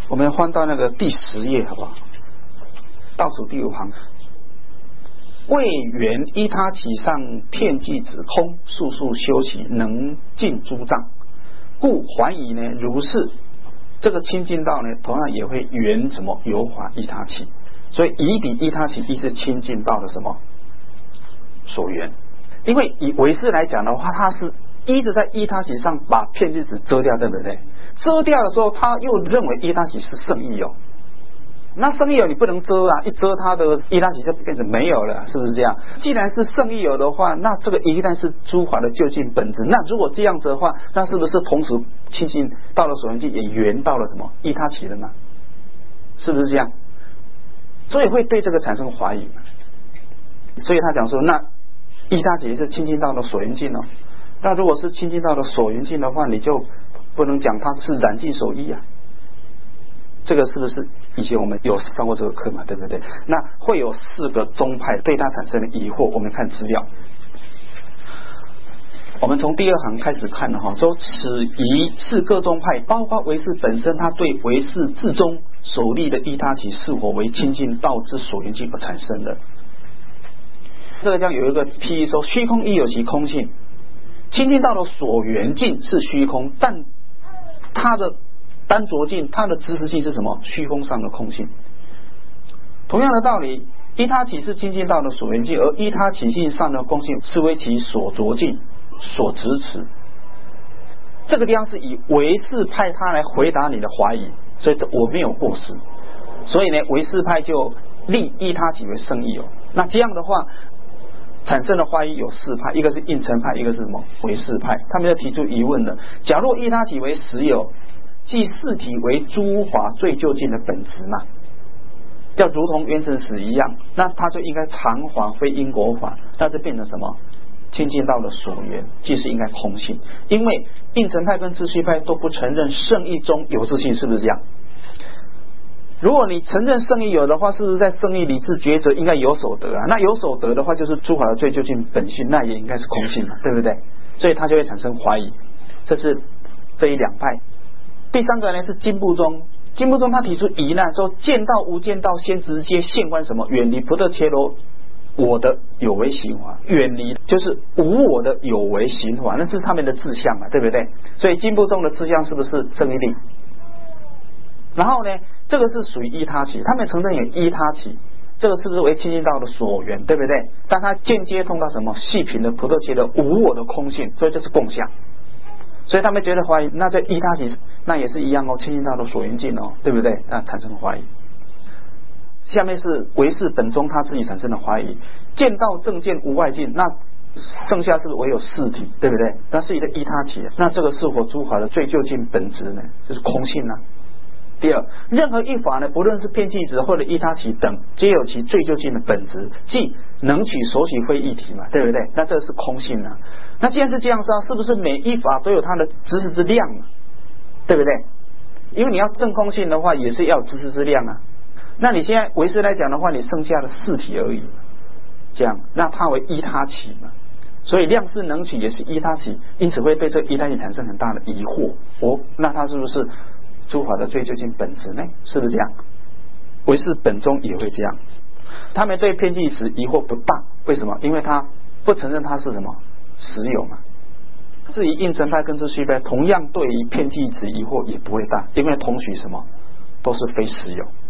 我们翻到那个第10页好不好？倒数第5行，为缘依他起上遍计子空，速速修习能尽诸障，故还疑呢如是。这个清净道呢，同样也会缘什么有法依他起，所以疑比依他起亦是清净道的什么所缘。因为以唯识来讲的话，它是一直在依他起上把遍计子遮掉，对不对？遮掉的时候，他又认为依他起是圣意有。那圣意有你不能遮啊，一遮它的依他起就变成没有了，是不是这样？既然是圣意有的话，那这个一旦是诸法的究竟本质，那如果这样子的话，那是不是同时清净到了所缘境也缘到了什么依他起了呢？是不是这样？所以会对这个产生怀疑。所以他讲说，那依他起是清净到了所缘境哦。那如果是清净到了所缘境的话，你就不能讲它是染净守一啊。这个是不是以前我们有上过这个课嘛？对不对？那会有4个宗派对它产生的疑惑。我们看资料，我们从第2行开始看了哈，说此疑是各宗派，包括唯识本身，它对唯识至终所立的依他起是否为清净道之所缘境而产生的。这个将有一个譬喻说，虚空亦有其空性，清净道的所缘境是虚空，但它的单着境，它的知识性是什么？虚空上的空性。同样的道理，依他起是清净道的所缘境，而依他起性上的空性是为其所着境所执持。这个地方是以唯识派他来回答你的怀疑，所以我没有过失。所以呢，唯识派就立依他起为圣意有。那这样的话，产生的怀疑有4派，一个是应成派，一个是什么唯识派。他们就提出疑问了：假若依他起为实有，即四体为诸法最究竟的本质嘛，就如同原始史一样，那它就应该常法非因果法，那就变成什么？清净道的所缘，即是应该空性。因为应成派跟秩序派都不承认圣意中有自性，是不是这样？如果你承认圣意有的话，是不是在圣意理智抉择应该有所得啊？那有所得的话，就是诸法的最究竟本性，那也应该是空性嘛，对不对？所以它就会产生怀疑。这是这一2派。第3个呢是经部宗，经部宗他提出疑难，说见道无间道先直接现观什么？远离不得切罗我的有为行法，远离就是无我的有为行法，那是他们的志向嘛，对不对？所以经部宗的志向是不是圣义力？然后呢，这个是属于依他起，他们承认有依他起，这个是不是为清净道的所缘，对不对？但他间接通到什么细品的不得切的无我的空性，所以这是共相。所以他们觉得怀疑，那这依他起那也是一样哦，清净道的所缘境哦，对不对？那产生怀疑。下面是唯识本宗他自己产生的怀疑，见道正见无外境，那剩下是唯有四体，对不对？那是一个依他起，那这个是否诸法的最究竟本质呢？就是空性呢？第二，任何一法呢，不论是遍计子或者依他起等，皆有其最究竟的本质，即能取所取非一体嘛，对不对？那这是空性啊。那既然是这样是不是每一法都有它的知识之量嘛，对不对？因为你要证空性的话，也是要有知识之量啊。那你现在唯识来讲的话，你剩下的四体而已，这样，那它为依他起嘛。所以量是能取也是依他起，因此会对这依他起产生很大的疑惑。那它是不是诸法的最究竟本质呢？是不是这样？唯识本宗也会这样。他们对遍计子疑惑不大，为什么？因为他不承认它是什么实有嘛。至于应成派跟秩序派，同样对于遍计子疑惑也不会大，因为同许什么都是非实有。